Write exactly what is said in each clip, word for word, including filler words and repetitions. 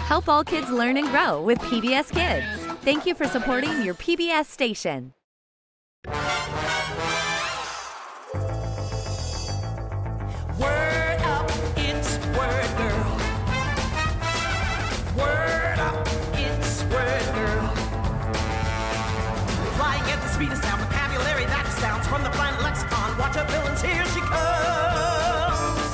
Help all kids learn and grow with P B S Kids. Thank you for supporting your P B S station. Word up, it's Word Girl. Word up, it's Word Girl. Flying at the speed of sound, vocabulary that astounds from the planet lexicon. Watch her villains, here she comes.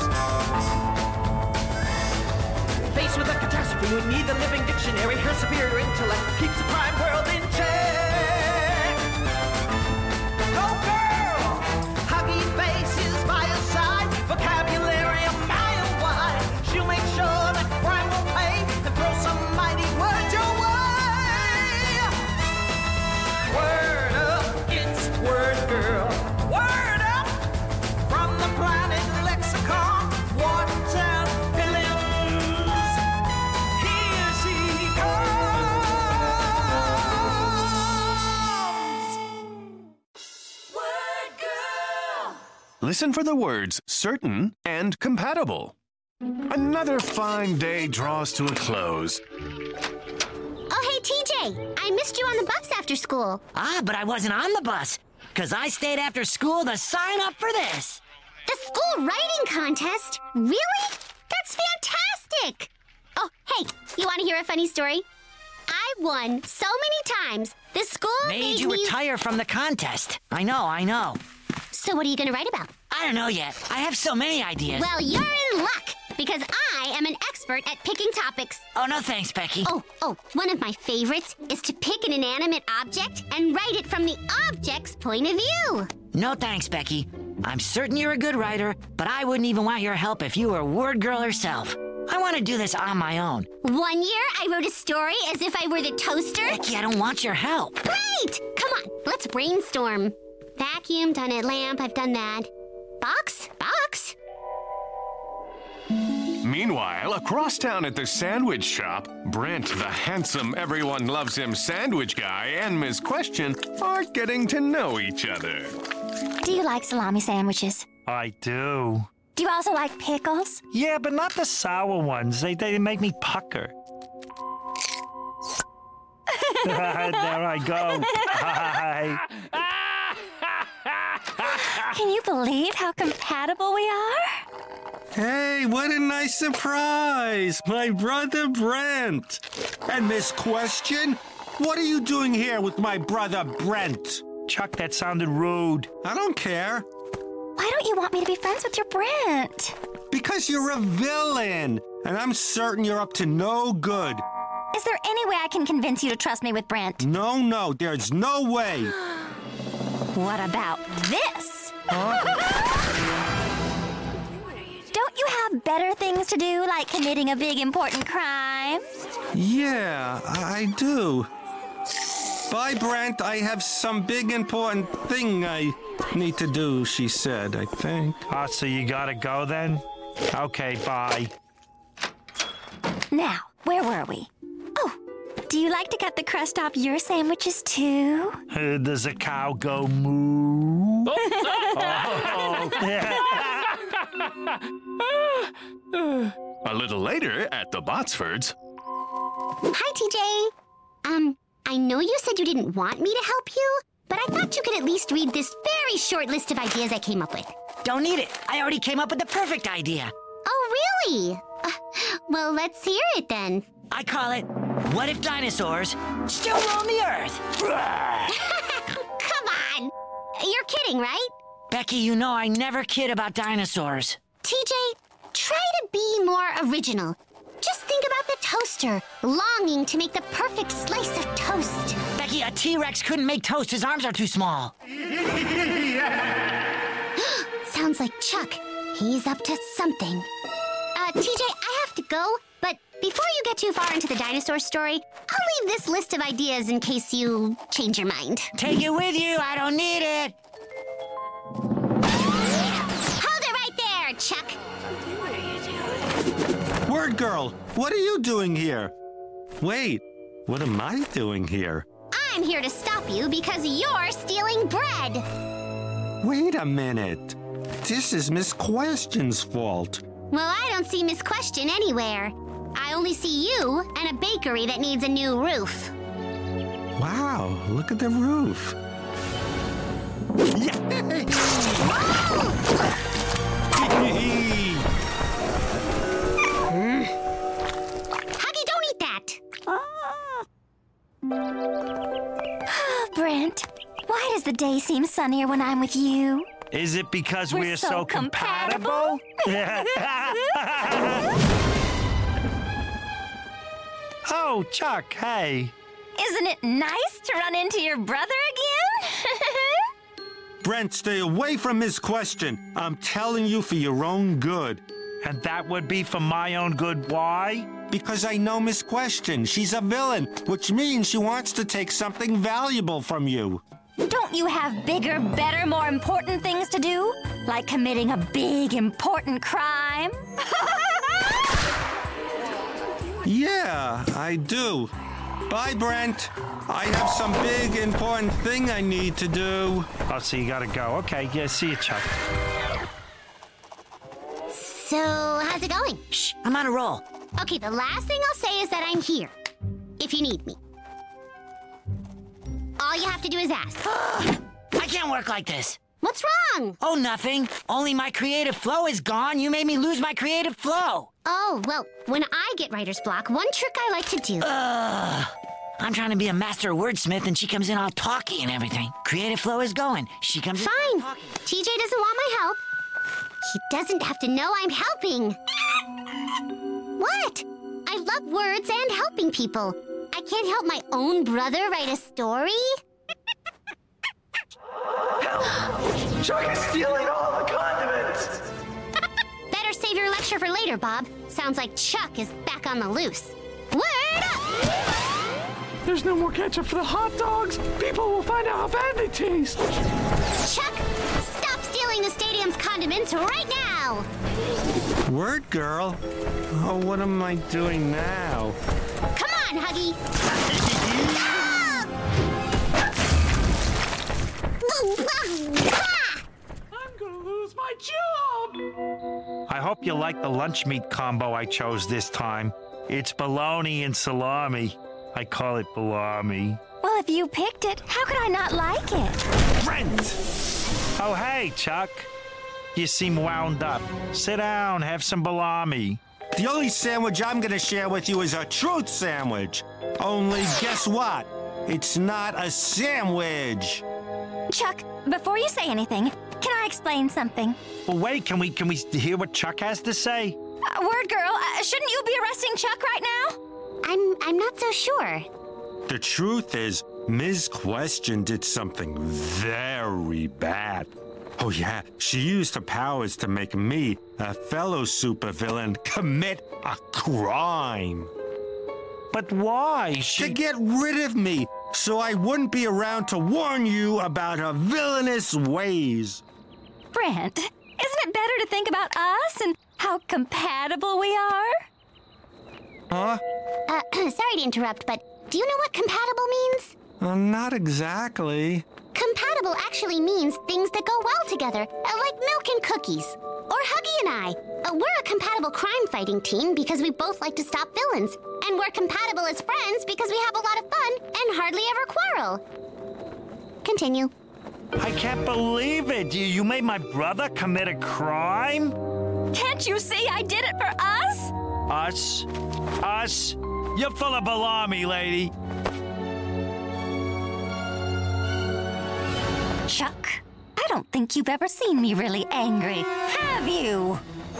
Faced with a catastrophe, we need the living dictionary. Her superior intellect keeps the crime world in check. Go girl! Huggy faces by her side, vocabulary a mile wide. She'll make sure that crime will pay and throw some mighty words your way. Word up, it's Word Girl. Word up from the planet lexicon. Watch out, villains. Here she comes. Word Girl. Listen for the words certain and compatible. Another fine day draws to a close. Oh, hey, T J, I missed you on the bus after school. Ah, but I wasn't on the bus, because I stayed after school to sign up for this. The school writing contest? Really? That's fantastic. Oh, hey, you want to hear a funny story? I won so many times. The school made, Made you me... retire from the contest. I know, I know. So what are you going to write about? I don't know yet. I have so many ideas. Well, you're in luck, because I am an expert at picking topics. Oh, no thanks, Becky. Oh, oh, one of my favorites is to pick an inanimate object and write it from the object's point of view. No thanks, Becky. I'm certain you're a good writer, but I wouldn't even want your help if you were Word Girl herself. I want to do this on my own. One year, I wrote a story as if I were the toaster. Becky, I don't want your help. Great! Come on, let's brainstorm. Vacuum, done it. Lamp, I've done that. Box? Box? Meanwhile, across town at the sandwich shop, Brent, the handsome everyone loves him sandwich guy, and Miss Question are getting to know each other. Do you like salami sandwiches? I do. Do you also like pickles? Yeah, but not the sour ones. They, they make me pucker. There I go. Hi. Can you believe how compatible we are? Hey, what a nice surprise! My brother Brent! And Miss Question, what are you doing here with my brother Brent? Chuck, that sounded rude. I don't care. Why don't you want me to be friends with your Brent? Because you're a villain, and I'm certain you're up to no good. Is there any way I can convince you to trust me with Brent? No, no, there's no way. What about this? Huh? Don't you have better things to do, like committing a big important crime? Yeah, I do. Bye, Brent. I have some big important thing I need to do, she said, I think. Oh, so you gotta go then? Okay, bye. Now, where were we? Oh, do you like to cut the crust off your sandwiches too? Uh, does a cow go moo? Oh. A little later at the Botsfords. Hi, T J. Um, I know you said you didn't want me to help you, but I thought you could at least read this very short list of ideas I came up with. Don't need it. I already came up with the perfect idea. Oh, really? Uh, well, let's hear it then. I call it, what if dinosaurs still roam the earth? Come on. You're kidding, right? Becky, you know I never kid about dinosaurs. T J, try to be more original. Just think about the toaster, longing to make the perfect slice of toast. Becky, a T-Rex couldn't make toast. His arms are too small. Sounds like Chuck. He's up to something. Uh, T J, I have to go, but before you get too far into the dinosaur story, I'll leave this list of ideas in case you change your mind. Take it with you. I don't need it. Hold it right there, Chuck. Word Girl, what are you doing here? Wait, what am I doing here? I'm here to stop you because you're stealing bread. Wait a minute. This is Miss Question's fault. Well, I don't see Miss Question anywhere. I only see you and a bakery that needs a new roof. Wow, look at the roof. Yay! Huggy, don't eat that. Brent, why does the day seem sunnier when I'm with you? Is it because We're we're, so so, compatible? Oh, Chuck, hey. Isn't it nice to run into your brother again? Brent, stay away from his question. I'm telling you for your own good. And that would be for my own good. Why? Because I know Miss Question. She's a villain, which means she wants to take something valuable from you. Don't you have bigger, better, more important things to do? Like committing a big, important crime? Yeah, I do. Bye, Brent. I have some big, important thing I need to do. Oh, so you gotta go. Okay, yeah, see you, Chuck. So, how's it going? Shh, I'm on a roll. Okay, the last thing I'll say is that I'm here, if you need me. All you have to do is ask. I can't work like this. What's wrong? Oh, nothing. Only my creative flow is gone. You made me lose my creative flow. Oh, well, when I get writer's block, one trick I like to do... Ugh. I'm trying to be a master wordsmith, and she comes in all talky and everything. Creative flow is going. She comes in Fine. all talky. T J doesn't want my help. He doesn't have to know I'm helping. What? I love words and helping people. I can't help my own brother write a story? Chuck is stealing all the condiments! Better save your lecture for later, Bob. Sounds like Chuck is back on the loose. Word up! There's no more ketchup for the hot dogs! People will find out how bad they taste! Chuck, stop stealing the stadium's condiments right now! Word girl. Oh, what am I doing now? Come on, Huggy! I'm gonna lose my job! I hope you like the lunch meat combo I chose this time. It's bologna and salami. I call it balami. Well, if you picked it, how could I not like it? Brent! Oh, hey, Chuck. You seem wound up. Sit down, have some balami. The only sandwich I'm gonna share with you is a truth sandwich. Only guess what? It's not a sandwich. Chuck, before you say anything, can I explain something? Well, wait, can we can we hear what Chuck has to say? Uh, word girl, uh, shouldn't you be arresting Chuck right now? I'm I'm not so sure. The truth is, Miz Question did something very bad. Oh yeah, she used her powers to make me, a fellow supervillain, commit a crime. But why? She... To get rid of me, so I wouldn't be around to warn you about her villainous ways. Brent, isn't it better to think about us and how compatible we are? Huh? Uh, sorry to interrupt, but do you know what compatible means? Uh, not exactly. Compatible actually means things that go well together, uh, like milk and cookies. Or Huggy and I. Uh, we're a compatible crime-fighting team because we both like to stop villains. And we're compatible as friends because we have a lot of fun and hardly ever quarrel. Continue. I can't believe it. You, you made my brother commit a crime? Can't you see I did it for us? Us? Us? You're full of baloney, lady. Chuck, I don't think you've ever seen me really angry, have you?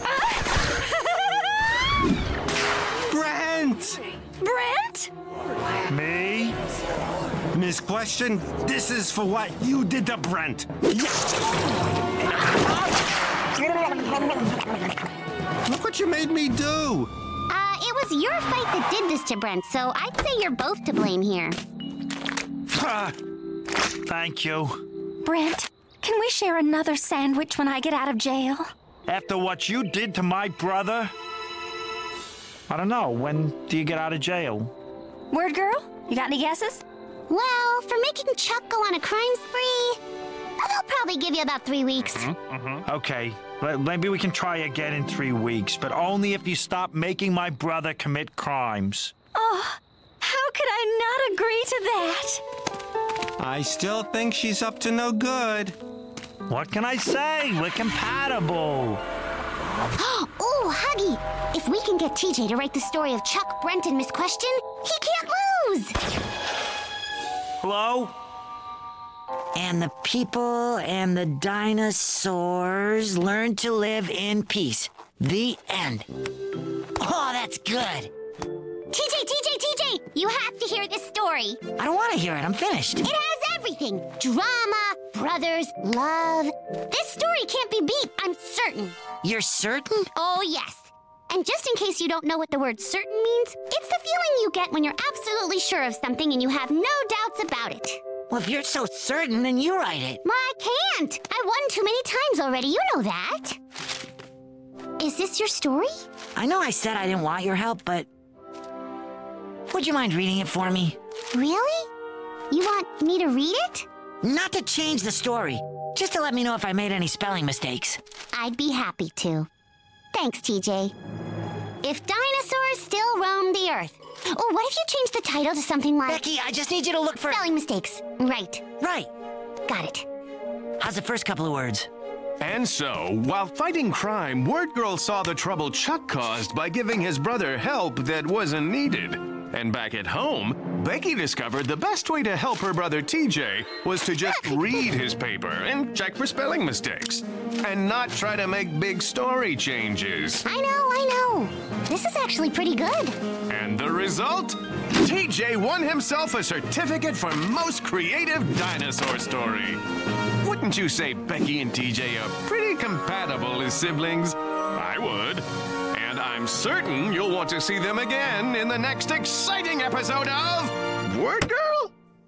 Brent! Brent? Me? Miss Question, this is for what you did to Brent. Look what you made me do. Uh, it was your fight that did this to Brent, so I'd say you're both to blame here. Thank you. Brent, can we share another sandwich when I get out of jail? After what you did to my brother? I don't know. When do you get out of jail? Word girl, you got any guesses? Well, for making Chuck go on a crime spree, I'll probably give you about three weeks. Okay, Well, maybe we can try again in three weeks, but only if you stop making my brother commit crimes. Oh, how could I not agree to that? I still think she's up to no good. What can I say? We're compatible. Ooh, Huggy! If we can get T J to write the story of Chuck, Brent, and Miss Question, he can't lose! Hello? And the people and the dinosaurs learn to live in peace. The end. Oh, that's good. T J, T J, T J! You have to hear this story. I don't want to hear it. I'm finished. It has everything. Drama, brothers, love. This story can't be beat, I'm certain. You're certain? Oh, yes. And just in case you don't know what the word certain means, it's the feeling you get when you're absolutely sure of something and you have no doubts about it. Well, if you're so certain, then you write it. Well, I can't. I won too many times already. You know that. Is this your story? I know I said I didn't want your help, but... would you mind reading it for me? Really? You want me to read it? Not to change the story. Just to let me know if I made any spelling mistakes. I'd be happy to. Thanks, T J. If dinosaurs still roam the earth. Oh, what if you change the title to something like... Becky, I just need you to look for... spelling mistakes. Right. Right. Got it. How's the first couple of words? And so, while fighting crime, Word Girl saw the trouble Chuck caused by giving his brother help that wasn't needed. And back at home, Becky discovered the best way to help her brother T J was to just read his paper and check for spelling mistakes. And not try to make big story changes. I know, I know. This is actually pretty good. And the result? T J won himself a certificate for most creative dinosaur story. Wouldn't you say Becky and T J are pretty compatible as siblings? I would. And I'm certain you'll want to see them again in the next exciting episode of Word Girl?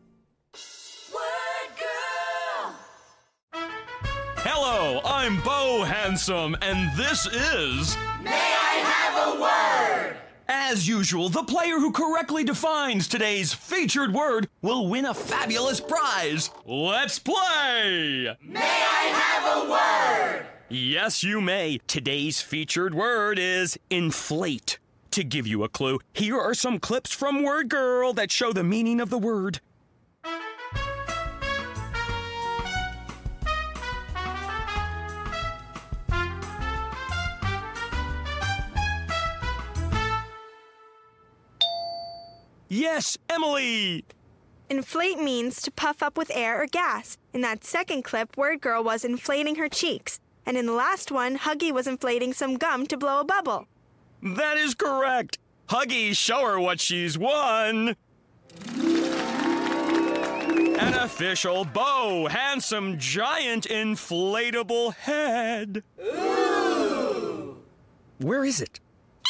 Word Girl! Hello, I'm Bo Handsome, and this is... May I Have a Word? As usual, the player who correctly defines today's featured word will win a fabulous prize. Let's play! May I have a word? Yes, you may. Today's featured word is inflate. To give you a clue, here are some clips from Word Girl that show the meaning of the word. Yes, Emily! Inflate means to puff up with air or gas. In that second clip, Word Girl was inflating her cheeks. And in the last one, Huggy was inflating some gum to blow a bubble. That is correct. Huggy, show her what she's won. An official Bo Handsome giant inflatable head. Ooh. Where is it?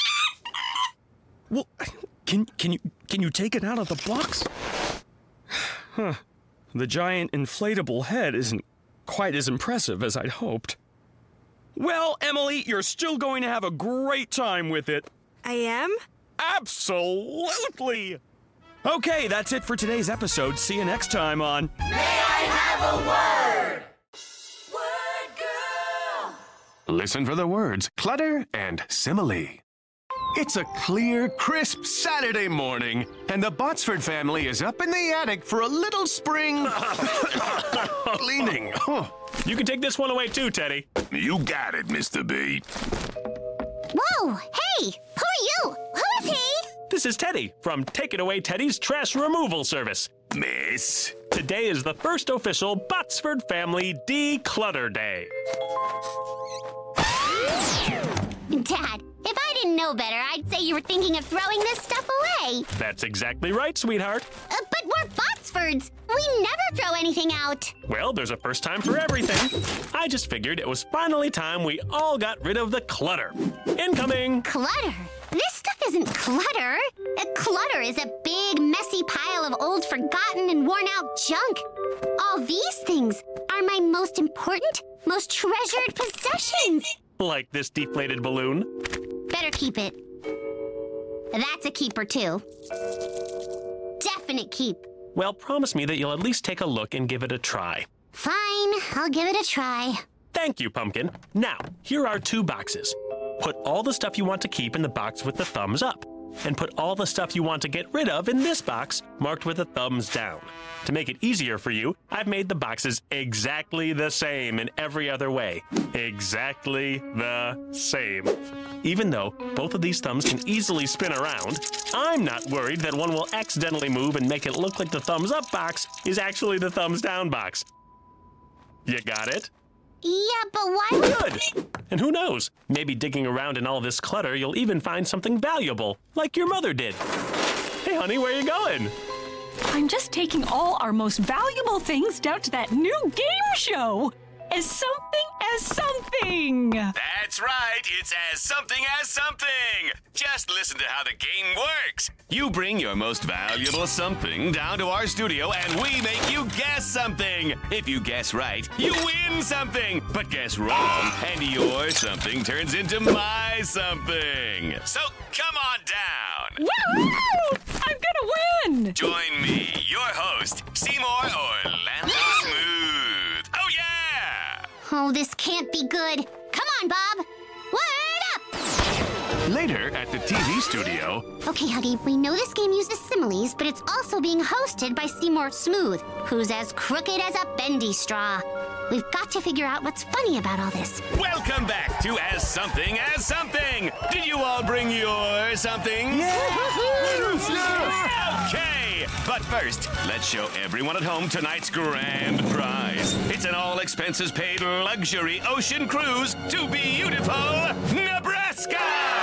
Well, can can you can you take it out of the box? Huh. The giant inflatable head isn't quite as impressive as I'd hoped. Well, Emily, you're still going to have a great time with it. I am? Absolutely! Okay, that's it for today's episode. See you next time on... May I Have a Word? Word Girl! Listen for the words clutter and simile. It's a clear, crisp Saturday morning, and the Botsford family is up in the attic for a little spring cleaning. Oh. You can take this one away too, Teddy. You got it, Mister B. Whoa! Hey! Who are you? Who is he? This is Teddy from Take It Away Teddy's Trash Removal Service. Miss. Today is the first official Botsford Family Declutter Day. Dad, if I didn't know better, I'd say you were thinking of throwing this stuff away. That's exactly right, sweetheart. Uh, but we're Botsfords. We never throw anything out. Well, there's a first time for everything. I just figured it was finally time we all got rid of the clutter. Incoming! Clutter? This stuff isn't clutter. A clutter is a big, messy pile of old, forgotten, and worn-out junk. All these things are my most important, most treasured possessions. Like this deflated balloon. Better keep it. That's a keeper, too. Definite keep. Well, promise me that you'll at least take a look and give it a try. Fine, I'll give it a try. Thank you, Pumpkin. Now, here are two boxes. Put all the stuff you want to keep in the box with the thumbs up, and put all the stuff you want to get rid of in this box marked with a thumbs down. To make it easier for you, I've made the boxes exactly the same in every other way. Exactly the same. Even though both of these thumbs can easily spin around, I'm not worried that one will accidentally move and make it look like the thumbs up box is actually the thumbs down box. You got it? Yeah, but why would... Good! And who knows? Maybe digging around in all this clutter, you'll even find something valuable, like your mother did. Hey, honey, where you going? I'm just taking all our most valuable things down to that new game show. As something as something. That's right. It's as something as something. Just listen to how the game works. You bring your most valuable something down to our studio and we make you guess something. If you guess right, you win something. But guess wrong and your something turns into my something. So come on down. Woohoo! I'm gonna win! Join me, your host, Seymour Orlando Smooth. Oh, yeah! Oh, this can't be good. Come on, Bob. Word up! Later at the T V studio. Okay, Huggy, we know this game uses similes, but it's also being hosted by Seymour Smooth, who's as crooked as a bendy straw. We've got to figure out what's funny about all this. Welcome back to As Something as Something. Did you all bring your something? Yes! Yes! Okay, but first, let's show everyone at home tonight's grand prize. It's an all-expenses-paid luxury ocean cruise to beautiful Nebraska!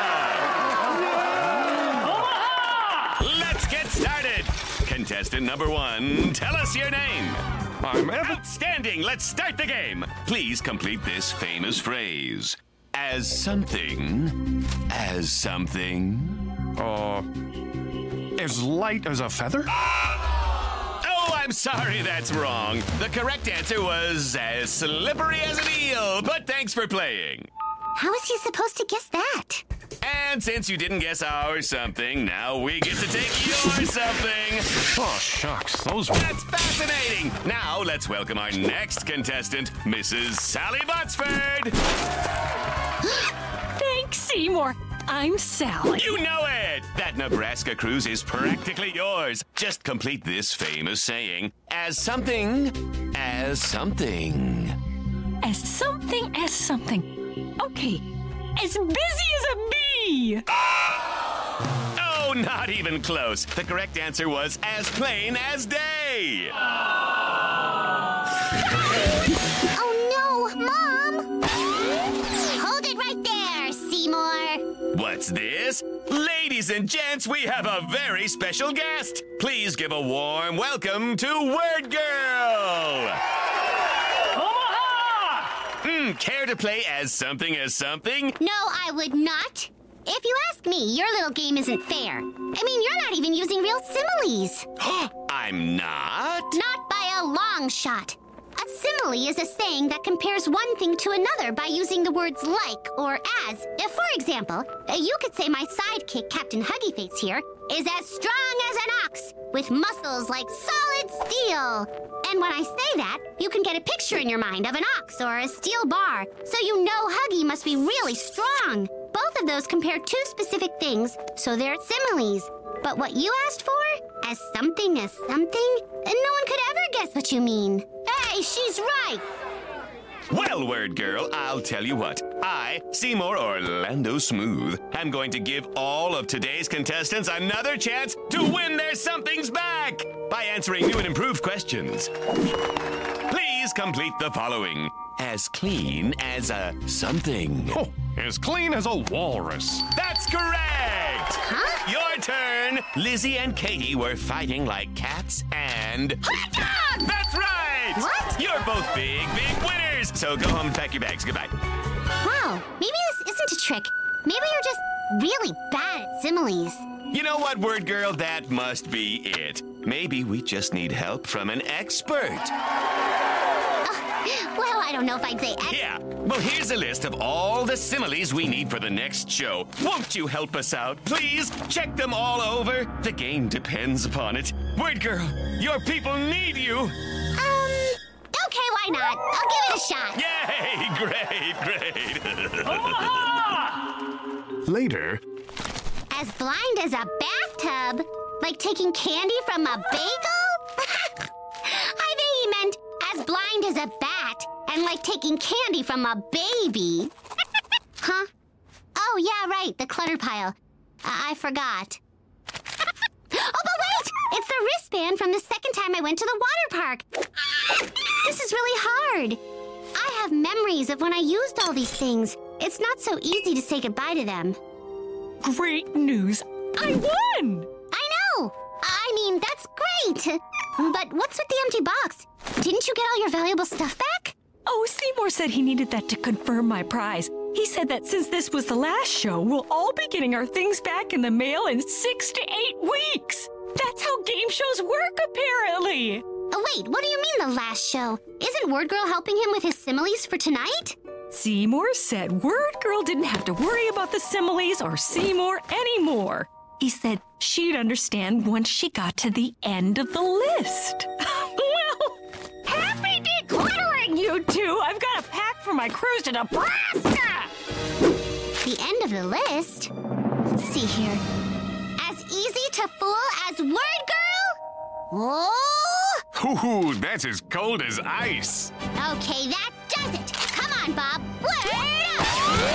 Let's get started. Contestant number one, tell us your name. I'm Evan. Outstanding. Let's start the game. Please complete this famous phrase. As something, as something. Uh, as light as a feather? Oh, I'm sorry, that's wrong. The correct answer was as slippery as an eel, but thanks for playing. How is he supposed to guess that? And since you didn't guess our something, now we get to take your something. Oh, shucks, those were... That's fascinating. Now let's welcome our next contestant, Missus Sally Botsford. Thanks, Seymour. I'm Sally. You know it! That Nebraska cruise is practically yours. Just complete this famous saying, as something, as something. As something as something. Okay. As busy as a bee! Oh, not even close. The correct answer was as plain as day. Oh, no, Mom! Hold it right there, Seymour. What's this? Ladies and gents, we have a very special guest. Please give a warm welcome to Word Girl. Hmm, care to play as something as something? No, I would not. If you ask me, your little game isn't fair. I mean, you're not even using real similes. I'm not? Not by a long shot. A simile is a saying that compares one thing to another by using the words like or as. If, for example, you could say my sidekick, Captain Huggy Face here, is as strong as an ox, with muscles like solid steel. And when I say that, you can get a picture in your mind of an ox or a steel bar, so you know Huggy must be really strong. Both of those compare two specific things, so they're similes. But what you asked for, as something as something, and no one could ever guess what you mean. Hey, she's right. Well, Word Girl, I'll tell you what. I, Seymour Orlando Smooth, am going to give all of today's contestants another chance to win their somethings back by answering new and improved questions. Please complete the following. As clean as a something. Oh, as clean as a walrus. That's correct! Huh? Your turn! Lizzie and Katie were fighting like cats and... That's right! What? You're both big, big winners! So go home and pack your bags. Goodbye. Wow, maybe this isn't a trick. Maybe you're just really bad at similes. You know what, Word Girl? That must be it. Maybe we just need help from an expert. Well, I don't know if I'd say ex- Yeah. Well, here's a list of all the similes we need for the next show. Won't you help us out, please? Check them all over. The game depends upon it. Word Girl, your people need you. Um, okay, why why not? I'll give it a shot. Yay! Great, great. Later. As blind as a bathtub? Like taking candy from a bagel? I think he meant as blind as a bat and like taking candy from a baby. Huh? Oh, yeah, right, the clutter pile. I, I forgot. Oh, but wait! It's the wristband from the second time I went to the water park. This is really hard. I have memories of when I used all these things. It's not so easy to say goodbye to them. Great news! I won! I know! I mean, that's great! But what's with the empty box? Didn't you get all your valuable stuff back? Oh, Seymour said he needed that to confirm my prize. He said that since this was the last show, we'll all be getting our things back in the mail in six to eight weeks. That's how game shows work, apparently. Oh, wait, what do you mean the last show? Isn't Word Girl helping him with his similes for tonight? Seymour said Word Girl didn't have to worry about the similes or Seymour anymore. He said she'd understand once she got to the end of the list. Well, happy decluttering, you two! I've got a pack for my cruise to Nebraska! The end of the list? Let's see here. As easy to fool as Word Girl? Oh! Ooh, that's as cold as ice. Okay, that does it. Come on, Bob. Word up!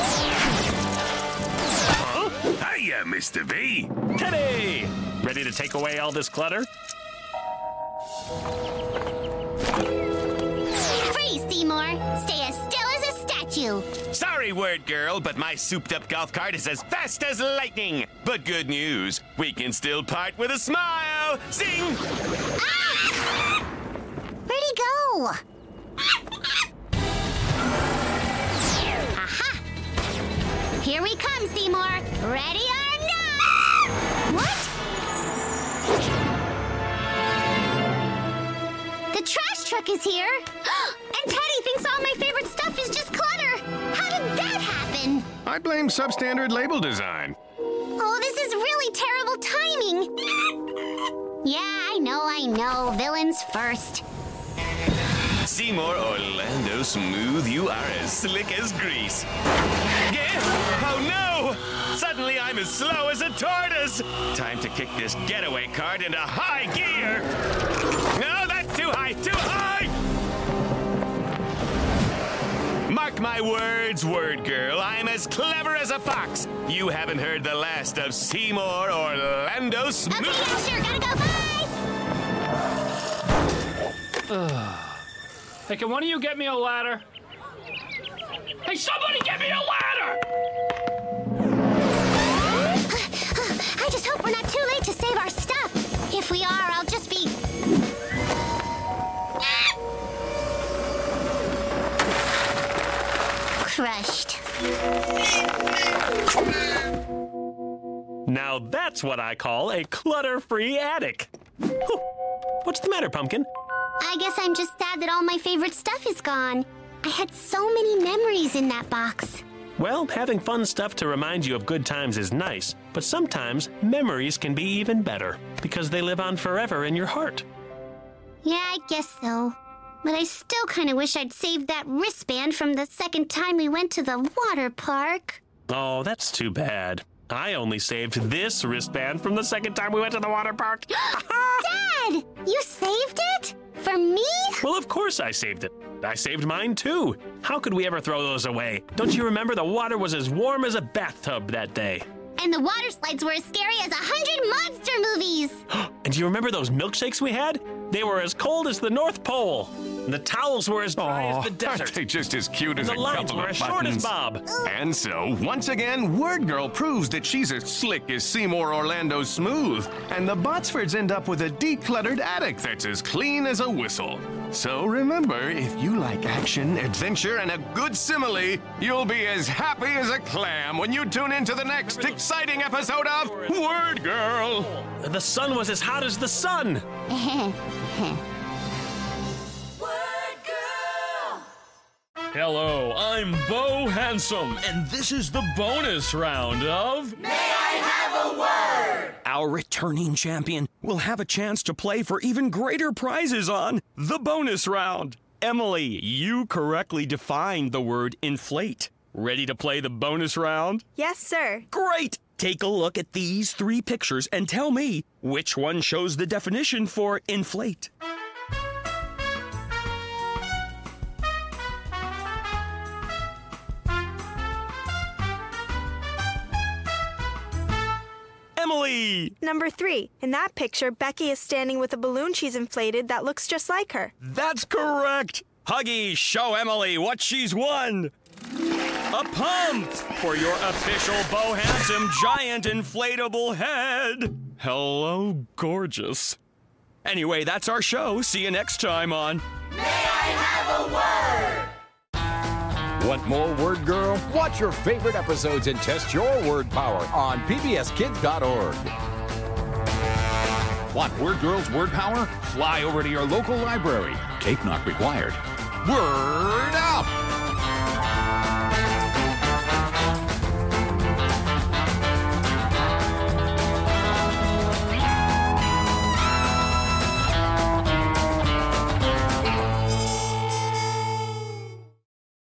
Huh? Hiya, Mister V. Teddy! Ready to take away all this clutter? Freeze, Seymour. Stay as still as a statue. Sorry, Word Girl, but my souped-up golf cart is as fast as lightning. But good news, we can still part with a smile. Zing! Ah! Where'd he go? Aha! Here we come, Seymour. Ready or not? What? The trash truck is here. And Teddy thinks all my favorite stuff is just clutter. How did that happen? I blame substandard label design. Oh, this is really terrible timing. Yeah, I know, I know. Villains first. Seymour Orlando Smooth, you are as slick as grease. Yeah? Oh no! Suddenly I'm as slow as a tortoise. Time to kick this getaway cart into high gear. No, that's too high, too high! Mark my words, Word Girl, I'm as clever as a fox. You haven't heard the last of Seymour Orlando Smooth. Okay, yeah, sure, gotta go, bye! Hey, can one of you get me a ladder? Hey, somebody get me a ladder! I just hope we're not too late to save our stuff. If we are, I'll just be... crushed. Now that's what I call a clutter-free attic. Whew. What's the matter, Pumpkin? I guess I'm just sad that all my favorite stuff is gone. I had so many memories in that box. Well, having fun stuff to remind you of good times is nice, but sometimes memories can be even better because they live on forever in your heart. Yeah, I guess so. But I still kind of wish I'd saved that wristband from the second time we went to the water park. Oh, that's too bad. I only saved this wristband from the second time we went to the water park. Dad! You saved it? For me? Well, of course I saved it. I saved mine, too. How could we ever throw those away? Don't you remember the water was as warm as a bathtub that day? And the water slides were as scary as a hundred monster movies. And do you remember those milkshakes we had? They were as cold as the North Pole. And the towels were as dry oh, as the desert. Aren't they just as cute as the a lines couple were of as buttons? short as Bob. And so, once again, Word Girl proves that she's as slick as Seymour Orlando Smooth. And the Botsfords end up with a decluttered attic that's as clean as a whistle. So remember, if you like action, adventure, and a good simile, you'll be as happy as a clam when you tune into the next exciting episode of Word Girl. The sun was as hot as the sun. Hello, I'm Bo Handsome, and this is the bonus round of... May I have a word? Our returning champion will have a chance to play for even greater prizes on the bonus round. Emily, you correctly defined the word inflate. Ready to play the bonus round? Yes, sir. Great! Take a look at these three pictures and tell me which one shows the definition for inflate. Emily! Number three. In that picture, Becky is standing with a balloon she's inflated that looks just like her. That's correct! Huggy, show Emily what she's won! A pump for your official Bo Handsome giant inflatable head! Hello, gorgeous. Anyway, that's our show. See you next time on May I have a word? Want more Word Girl? Watch your favorite episodes and test your word power on P B S kids dot org. Want Word Girl's word power? Fly over to your local library. Cape not required. Word up!